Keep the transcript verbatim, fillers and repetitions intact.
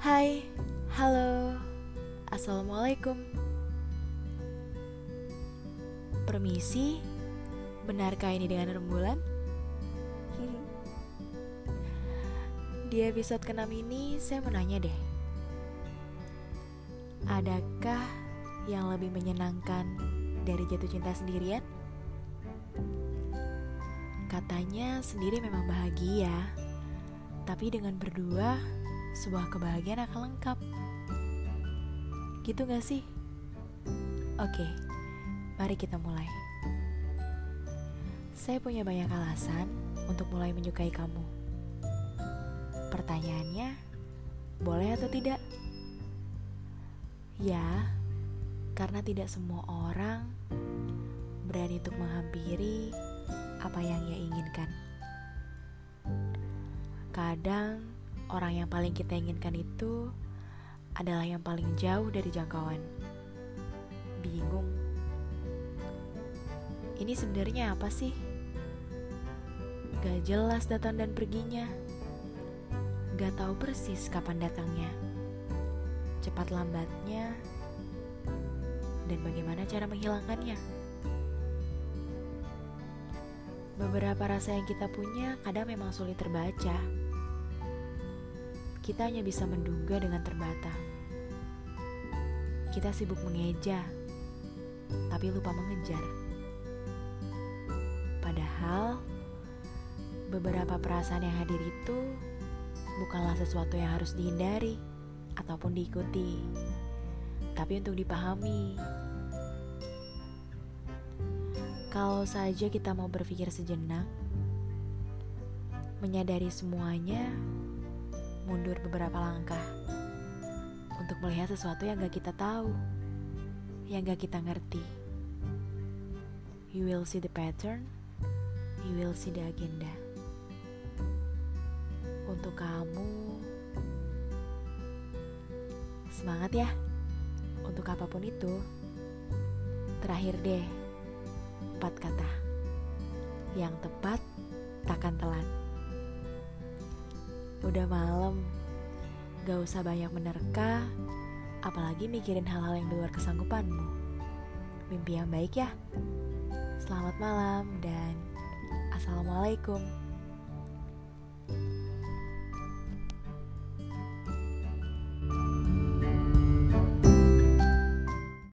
Hai, halo, assalamualaikum. Permisi, benarkah ini dengan rembulan? Di episode keenam ini saya mau nanya deh, adakah yang lebih menyenangkan dari jatuh cinta sendirian? Katanya sendiri memang bahagia, tapi dengan berdua sebuah kebahagiaan akan lengkap. Gitu gak sih? Oke, mari kita mulai. Saya punya banyak alasan untuk mulai menyukai kamu. Pertanyaannya, boleh atau tidak? Ya, karena tidak semua orang berani untuk menghampiri apa yang ia inginkan. Kadang orang yang paling kita inginkan itu adalah yang paling jauh dari jangkauan. Bingung. Ini sebenarnya apa sih? Gak jelas datang dan perginya. Gak tahu persis kapan datangnya, cepat lambatnya, dan bagaimana cara menghilangkannya. Beberapa rasa yang kita punya kadang memang sulit terbaca. Kita hanya bisa menduga dengan terbata. Kita sibuk mengeja, tapi lupa mengejar. Padahal, beberapa perasaan yang hadir itu bukanlah sesuatu yang harus dihindari ataupun diikuti, tapi untuk dipahami. Kalau saja kita mau berpikir sejenak, menyadari semuanya, mundur beberapa langkah untuk melihat sesuatu yang gak kita tahu, yang gak kita ngerti. You will see the pattern, you will see the agenda. Untuk kamu, semangat ya. Untuk apapun itu, terakhir deh, empat kata yang tepat takkan telat. Udah malam, gak usah banyak menerka, apalagi mikirin hal-hal yang di luar kesanggupanmu. Mimpi yang baik ya. Selamat malam dan assalamualaikum.